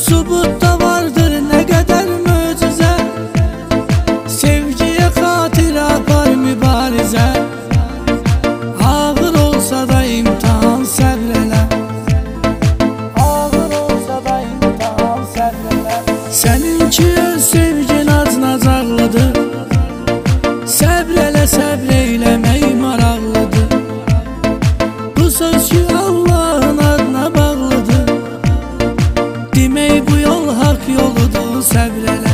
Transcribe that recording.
Subutta vardır nə qədər möcüzə, sevgiyə xatir apar mübarizə. Ağır olsa da imtihan səbr elə, ağır olsa da imtihan səbr elə. Səninki öz sevgin acınacaqlıdır, səbr elə, səbr eyləmək maraqlıdır. Bu söz ki Allahın adına bağlıdır, demək bu yol haqq yoludur, səbr elə.